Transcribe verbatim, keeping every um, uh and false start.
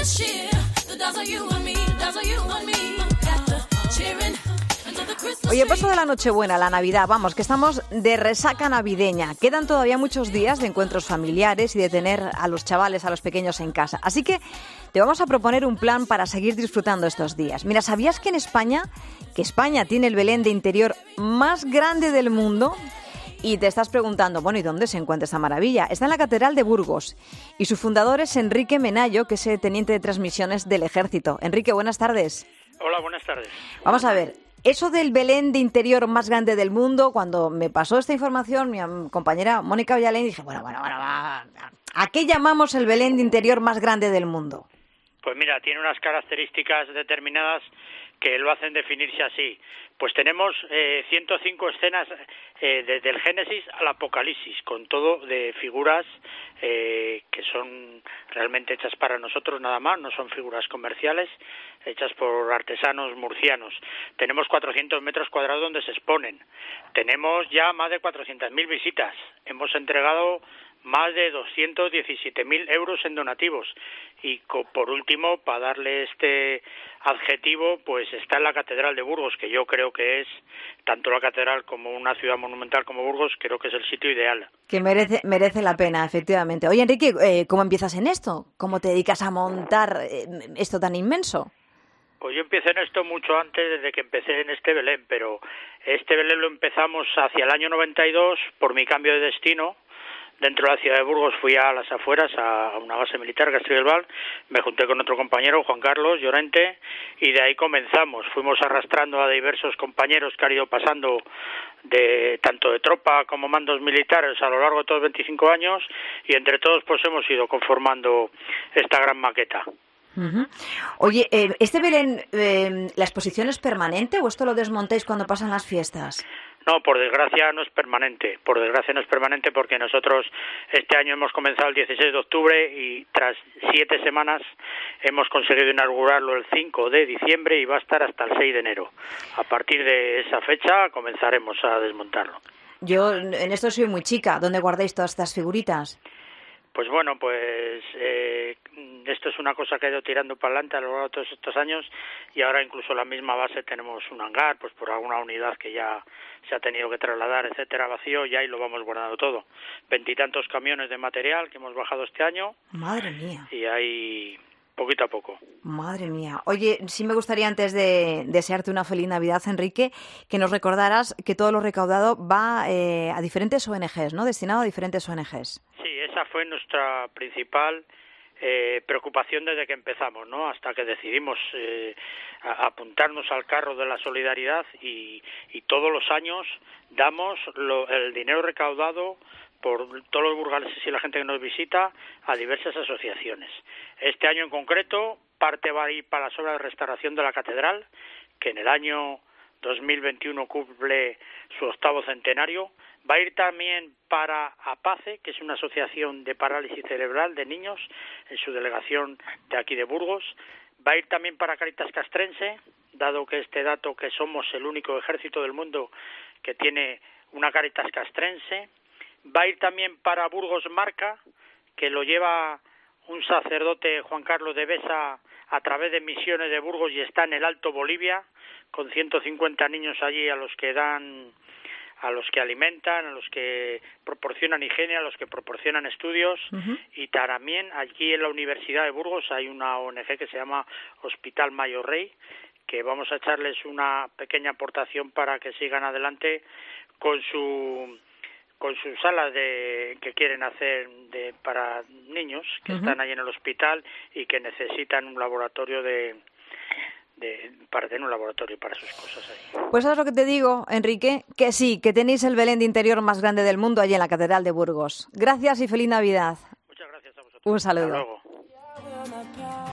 Oye, paso de la Nochebuena, la Navidad, vamos, que estamos de resaca navideña. Quedan todavía muchos días de encuentros familiares y de tener a los chavales, a los pequeños en casa. Así que te vamos a proponer un plan para seguir disfrutando estos días. Mira, ¿sabías que en España, que España tiene el Belén de interior más grande del mundo? Y te estás preguntando, bueno, ¿y dónde se encuentra esta maravilla? Está en la Catedral de Burgos y su fundador es Enrique Menayo, que es el teniente de transmisiones del Ejército. Enrique, buenas tardes. Hola, buenas tardes. Vamos a ver. Eso del Belén de interior más grande del mundo, cuando me pasó esta información, mi compañera Mónica Villalén, dije, bueno, bueno, bueno, ¿a qué llamamos el Belén de interior más grande del mundo? Pues mira, tiene unas características determinadas que lo hacen definirse así. Pues tenemos eh, ciento cinco escenas eh, desde el Génesis al Apocalipsis, con todo de figuras eh, que son realmente hechas para nosotros nada más, no son figuras comerciales, hechas por artesanos murcianos. Tenemos cuatrocientos metros cuadrados donde se exponen. Tenemos ya más de cuatrocientas mil visitas. Hemos entregado más de doscientos diecisiete mil euros en donativos. Y por último, para darle este adjetivo, pues está en la Catedral de Burgos, que yo creo que es, tanto la catedral como una ciudad monumental como Burgos, creo que es el sitio ideal. Que merece merece la pena, efectivamente. Oye, Enrique, eh, ¿cómo empiezas en esto? ¿Cómo te dedicas a montar eh, esto tan inmenso? Pues yo empecé en esto mucho antes, desde que empecé en este Belén, pero este Belén lo empezamos hacia el año noventa y dos por mi cambio de destino. Dentro de la ciudad de Burgos fui a las afueras, a una base militar, Castrillo del Val, me junté con otro compañero, Juan Carlos Llorente, y de ahí comenzamos. Fuimos arrastrando a diversos compañeros que han ido pasando de tanto de tropa como mandos militares a lo largo de todos los veinticinco años, y entre todos pues hemos ido conformando esta gran maqueta. Uh-huh. Oye, eh, ¿este Belén, eh, la exposición es permanente o esto lo desmontáis cuando pasan las fiestas? No, por desgracia no es permanente, por desgracia no es permanente porque nosotros este año hemos comenzado el dieciséis de octubre y tras siete semanas hemos conseguido inaugurarlo el cinco de diciembre y va a estar hasta el seis de enero. A partir de esa fecha comenzaremos a desmontarlo. Yo en esto soy muy chica, ¿dónde guardáis todas estas figuritas? Pues bueno, pues eh, esto es una cosa que ha ido tirando para adelante a lo largo de todos estos años y ahora incluso en la misma base tenemos un hangar, pues por alguna unidad que ya se ha tenido que trasladar, etcétera, vacío, y ahí lo vamos guardando todo. Veintitantos camiones de material que hemos bajado este año. Madre mía. Y ahí poquito a poco. Madre mía. Oye, sí me gustaría antes de desearte una feliz Navidad, Enrique, que nos recordaras que todo lo recaudado va eh, a diferentes O N Ges, ¿no? Destinado a diferentes O N Ges. Sí, esa fue nuestra principal eh, preocupación desde que empezamos, ¿no? Hasta que decidimos eh, a, apuntarnos al carro de la solidaridad y, y todos los años damos lo, el dinero recaudado por todos los burgaleses y la gente que nos visita a diversas asociaciones. Este año en concreto, parte va a ir para las obras de restauración de la catedral, que en el año dos mil veintiuno cumple su octavo centenario. Va a ir también para APACE, que es una asociación de parálisis cerebral de niños, en su delegación de aquí de Burgos. Va a ir también para Cáritas Castrense, dado que este dato que somos el único ejército del mundo que tiene una Cáritas Castrense. Va a ir también para Burgos Marca, que lo lleva un sacerdote, Juan Carlos de Besa, a través de Misiones de Burgos y está en el Alto Bolivia, con ciento cincuenta niños allí a los que dan, a los que alimentan, a los que proporcionan higiene, a los que proporcionan estudios. Uh-huh. Y también aquí en la Universidad de Burgos hay una O N Ge que se llama Hospital Mayo Rey, que vamos a echarles una pequeña aportación para que sigan adelante con su con sus salas de que quieren hacer de para niños que uh-huh. están ahí en el hospital y que necesitan un laboratorio de, de para tener un laboratorio para sus cosas ahí. Pues eso es lo que te digo, Enrique, que sí, que tenéis el Belén de interior más grande del mundo allí en la Catedral de Burgos. Gracias y feliz Navidad. Muchas gracias a vosotros. Un saludo. Hasta luego.